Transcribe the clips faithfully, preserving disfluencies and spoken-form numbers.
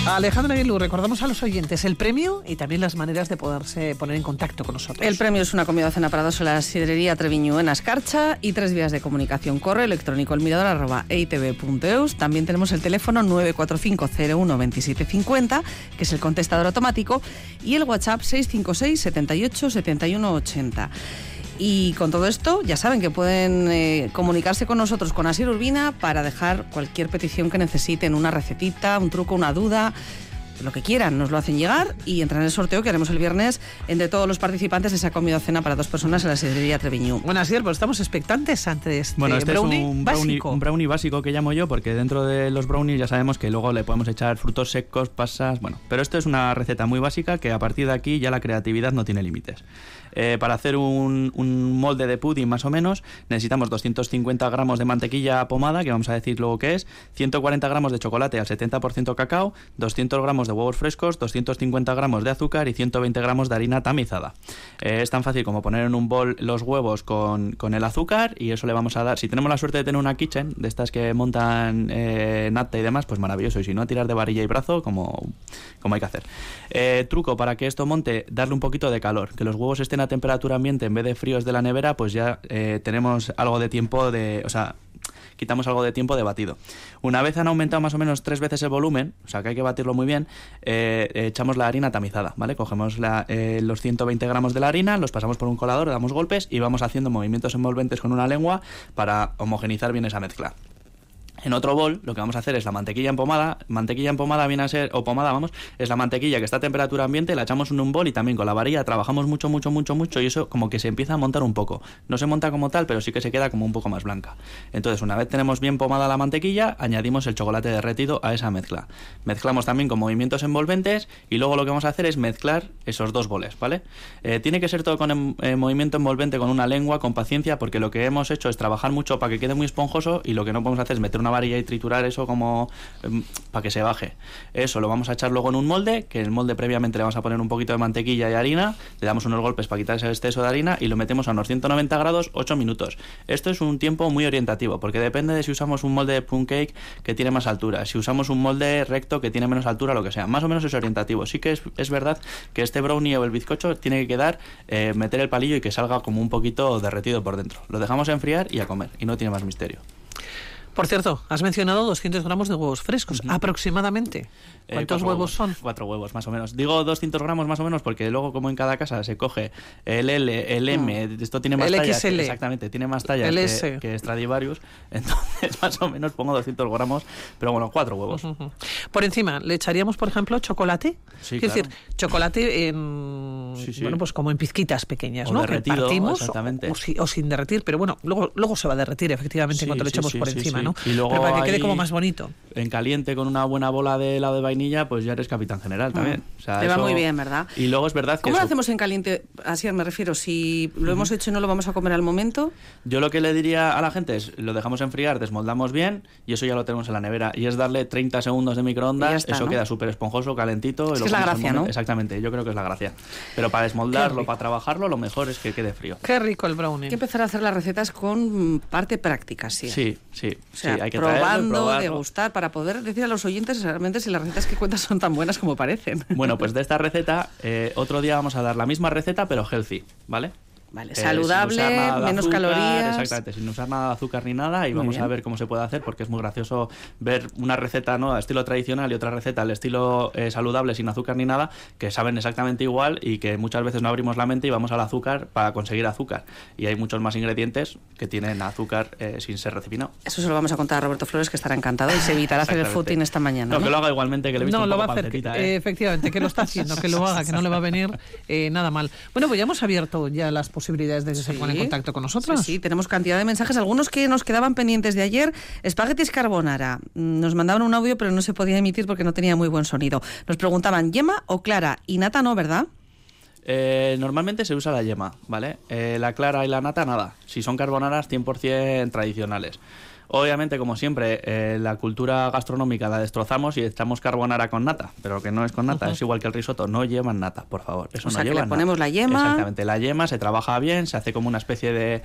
Alejandra Aguilú, recordamos a los oyentes el premio y también las maneras de poderse poner en contacto con nosotros. El premio es una comida o cena para dos en la sidrería Treviñu en Ascarcha y tres vías de comunicación: correo electrónico elmirador arroba e i t v punto e u s. También tenemos el teléfono nueve cuatro cinco cero uno veintisiete cincuenta, que es el contestador automático, y el WhatsApp seis cinco seis setenta y ocho setenta y uno ochenta. Y con todo esto, ya saben que pueden eh, comunicarse con nosotros, con Asier Urbina, para dejar cualquier petición que necesiten, una recetita, un truco, una duda, lo que quieran, nos lo hacen llegar y entran en el sorteo que haremos el viernes entre todos los participantes de esa comida o cena para dos personas en la sidrería Treviñu. Bueno, Asier, pues estamos expectantes ante este bueno, este brownie, es un brownie básico. Un brownie básico que llamo yo, porque dentro de los brownies ya sabemos que luego le podemos echar frutos secos, pasas, bueno, pero esto es una receta muy básica que a partir de aquí ya la creatividad no tiene límites. Eh, para hacer un, un molde de pudding más o menos necesitamos doscientos cincuenta gramos de mantequilla pomada, que vamos a decir luego qué es, ciento cuarenta gramos de chocolate al setenta por ciento cacao, doscientos gramos de huevos frescos, doscientos cincuenta gramos de azúcar y ciento veinte gramos de harina tamizada. Eh, es tan fácil como poner en un bol los huevos con, con el azúcar, y eso le vamos a dar, si tenemos la suerte de tener una kitchen, de estas que montan eh, nata y demás, pues maravilloso, y si no, a tirar de varilla y brazo como, como hay que hacer. Eh, truco para que esto monte: darle un poquito de calor, que los huevos estén a temperatura ambiente en vez de fríos de la nevera, pues ya eh, tenemos algo de tiempo de, o sea, quitamos algo de tiempo de batido. Una vez han aumentado más o menos tres veces el volumen, o sea que hay que batirlo muy bien, eh, echamos la harina tamizada, ¿vale? Cogemos la, eh, los ciento veinte gramos de la harina, los pasamos por un colador, le damos golpes y vamos haciendo movimientos envolventes con una lengua para homogenizar bien esa mezcla. En otro bol lo que vamos a hacer es la mantequilla en pomada. Mantequilla en pomada viene a ser, o pomada vamos, es la mantequilla que está a temperatura ambiente, la echamos en un bol y también con la varilla trabajamos mucho, mucho, mucho, mucho, y eso como que se empieza a montar un poco. No se monta como tal, pero sí que se queda como un poco más blanca. Entonces, una vez tenemos bien pomada la mantequilla, añadimos el chocolate derretido a esa mezcla. Mezclamos también con movimientos envolventes y luego lo que vamos a hacer es mezclar esos dos boles, ¿vale? Eh, tiene que ser todo con em, eh, movimiento envolvente, con una lengua, con paciencia, porque lo que hemos hecho es trabajar mucho para que quede muy esponjoso, y lo que no podemos hacer es meter una varilla y triturar eso como eh, para que se baje. Eso lo vamos a echar luego en un molde, que en el molde previamente le vamos a poner un poquito de mantequilla y harina, le damos unos golpes para quitar ese exceso de harina y lo metemos a unos ciento noventa grados ocho minutos. Esto es un tiempo muy orientativo, porque depende de si usamos un molde de plum cake que tiene más altura, si usamos un molde recto que tiene menos altura, lo que sea. Más o menos es orientativo. Sí que es, es verdad que este brownie o el bizcocho tiene que quedar, eh, meter el palillo y que salga como un poquito derretido por dentro. Lo dejamos enfriar y a comer, y no tiene más misterio. Por cierto, has mencionado doscientos gramos de huevos frescos, uh-huh. aproximadamente. ¿Cuántos eh, huevos huevos son? Cuatro huevos, más o menos. Digo doscientos gramos más o menos porque luego, como en cada casa, se coge el L, el M, mm. esto tiene más el tallas. X L. Exactamente, tiene más tallas el que, S. que Stradivarius. Entonces, más o menos pongo doscientos gramos, pero bueno, cuatro huevos. Uh-huh. Por encima, ¿le echaríamos, por ejemplo, chocolate? Sí, es claro. decir, chocolate en, sí, sí. bueno, pues como en pizquitas pequeñas, o ¿no? derretido, que partimos, exactamente. O, o, si, o sin derretir, pero bueno, luego, luego se va a derretir efectivamente sí, cuando le sí, echamos sí, por sí, encima, sí. ¿no? Y luego pero para que quede ahí, como más bonito. En caliente, con una buena bola de helado de vainilla, pues ya eres capitán general también. O sea, Te eso... va muy bien, ¿verdad? Y luego es verdad que... ¿Cómo eso... lo hacemos en caliente? Así me refiero, si lo uh-huh. hemos hecho y no lo vamos a comer al momento. Yo lo que le diría a la gente es, lo dejamos enfriar, desmoldamos bien, y eso ya lo tenemos en la nevera. Y es darle treinta segundos de microondas, está, eso ¿no? queda súper esponjoso, calentito. Es, y lo que es la gracia, ¿no? Exactamente, yo creo que es la gracia. Pero para desmoldarlo, para trabajarlo, lo mejor es que quede frío. Qué rico el brownie. Hay que empezar a hacer las recetas con parte práctica, sí. Sí, sí. O sea, sí, hay que probando, degustar, para poder decir a los oyentes realmente si las recetas que cuentas son tan buenas como parecen. Bueno, pues de esta receta, eh, otro día vamos a dar la misma receta, pero healthy, ¿vale? Vale, eh, saludable, menos azúcar, calorías. Exactamente, sin usar nada de azúcar ni nada, y muy vamos bien. A ver cómo se puede hacer, porque es muy gracioso ver una receta, ¿no?, al estilo tradicional y otra receta al estilo eh, saludable, sin azúcar ni nada, que saben exactamente igual y que muchas veces no abrimos la mente y vamos al azúcar para conseguir azúcar. Y hay muchos más ingredientes que tienen azúcar eh, sin ser refinado. Eso se lo vamos a contar a Roberto Flores, que estará encantado y se evitará hacer el footing esta mañana. No, ¿no? que lo haga igualmente, que le he visto no, un lo poco va a hacer, que, ¿eh? efectivamente, que lo está haciendo, que lo haga, que no le va a venir eh, nada mal. Bueno, pues ya hemos abierto ya las posibilidades de sí. poner en contacto con nosotros. Sí, sí, tenemos cantidad de mensajes, algunos que nos quedaban pendientes de ayer. Espaguetis carbonara. Nos mandaban un audio, pero no se podía emitir porque no tenía muy buen sonido. Nos preguntaban, ¿yema o clara? Y nata no, ¿verdad? Eh, normalmente se usa la yema, ¿vale? Eh, la clara y la nata, nada. Si son carbonaras, cien por ciento tradicionales. Obviamente, como siempre, eh, la cultura gastronómica la destrozamos y echamos carbonara con nata, pero que no es con nata, uh-huh. es igual que el risotto, no llevan nata, por favor. Eso o no sea, que lleva le ponemos nata. la yema. Exactamente, la yema se trabaja bien, se hace como una especie de,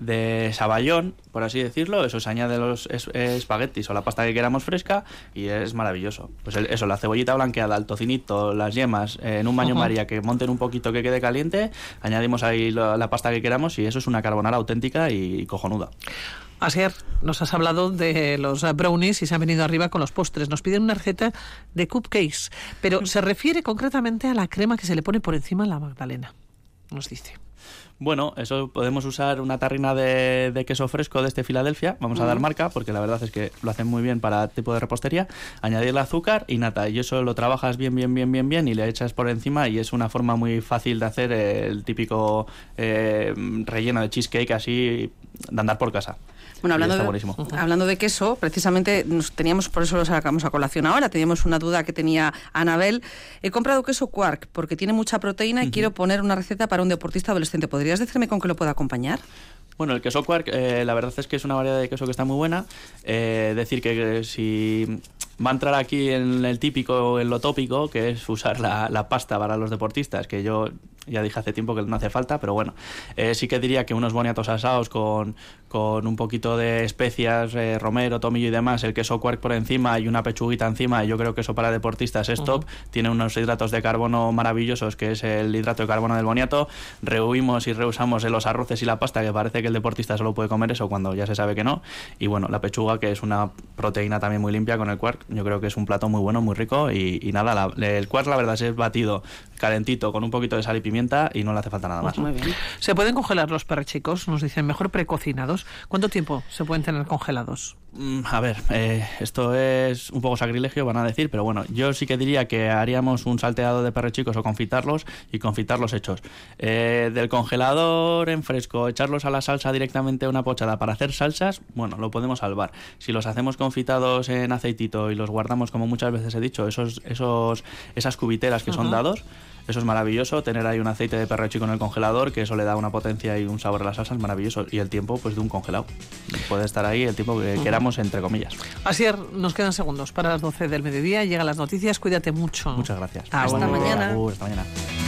de saballón, por así decirlo, eso se añade los es, espaguetis o la pasta que queramos fresca y es maravilloso. Pues el, eso, la cebollita blanqueada, el tocinito, las yemas, eh, en un baño uh-huh. María que monten un poquito que quede caliente, añadimos ahí la, la pasta que queramos y eso es una carbonara auténtica y, y cojonuda. Asier, nos has hablado de los brownies y se han venido arriba con los postres. Nos piden una receta de cupcakes, pero se refiere concretamente a la crema que se le pone por encima a la magdalena, nos dice. Bueno, eso podemos usar una tarrina de, de queso fresco de este Filadelfia, vamos a uh-huh. dar marca porque la verdad es que lo hacen muy bien para tipo de repostería, añadirle azúcar y nata y eso lo trabajas bien, bien, bien, bien, bien y le echas por encima y es una forma muy fácil de hacer el típico eh, relleno de cheesecake así de andar por casa. Bueno, hablando de, uh-huh. hablando de queso, precisamente nos teníamos, por eso lo sacamos a colación ahora, teníamos una duda que tenía Anabel. He comprado queso Quark porque tiene mucha proteína y uh-huh. quiero poner una receta para un deportista adolescente. ¿Podrías decirme con qué lo puedo acompañar? Bueno, el queso Quark, eh, la verdad es que es una variedad de queso que está muy buena. Eh, decir que, que si va a entrar aquí en el típico, en lo tópico, que es usar la, la pasta para los deportistas, que yo ya dije hace tiempo que no hace falta, pero bueno, eh, sí que diría que unos boniatos asados con, con un poquito de especias, eh, romero, tomillo y demás, el queso Quark por encima y una pechuguita encima, yo creo que eso para deportistas es top. Uh-huh. Tiene unos hidratos de carbono maravillosos, que es el hidrato de carbono del boniato. Rehuimos y reusamos en los arroces y la pasta, que parece que el deportista solo puede comer eso cuando ya se sabe que no. Y bueno, la pechuga, que es una proteína también muy limpia con el Quark, yo creo que es un plato muy bueno, muy rico y, y nada, la, el Quark la verdad es batido calentito con un poquito de sal y pimienta y no le hace falta nada más. Muy bien. ¿Se pueden congelar los perrechicos? Nos dicen mejor precocinados. ¿Cuánto tiempo se pueden tener congelados? Mm, a ver, eh, esto es un poco sacrilegio, van a decir, pero bueno, yo sí que diría que haríamos un salteado de perrechicos o confitarlos y confitarlos hechos. Eh, del congelador en fresco, echarlos a la salsa directamente a una pochada para hacer salsas, bueno, lo podemos salvar. Si los hacemos confitados en aceitito y los guardamos, como muchas veces he dicho, esos, esos, esas cubiteras que uh-huh. son dados, eso es maravilloso, tener ahí un aceite de perrechico en el congelador, que eso le da una potencia y un sabor a las salsas maravilloso. Y el tiempo, pues de un congelado. Puede estar ahí el tiempo que uh-huh. queramos, entre comillas. Asier, nos quedan segundos para las doce del mediodía. Llegan las noticias, cuídate mucho. Muchas gracias. Hasta, hasta mañana. Uh, hasta mañana.